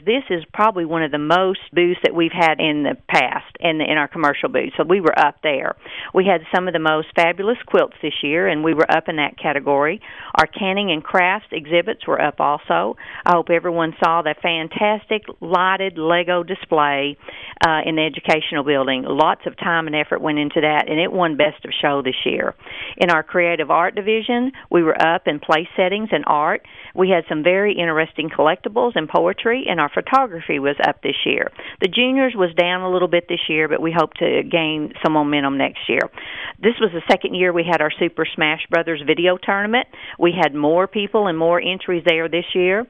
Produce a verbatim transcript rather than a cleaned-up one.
This is probably one of the most booths that we've had in the past in, the, in our commercial booth, so we were up there. We had some of the most fabulous quilts this year, and we were up in that category. Our canning and crafts exhibits were up also. I hope everyone saw the fantastic lighted Lego display uh, in the educational building. Lots of time and effort went into that, and it won Best of Show this year. In our creative art division, we were up in place settings and art. We had some very interesting collectibles and poetry, and our photography was up this year. The juniors was down a little bit this year, but we hope to gain some momentum next year. This was the second year we had our Super Smash Brothers video tournament. We had more people and more entries there this year.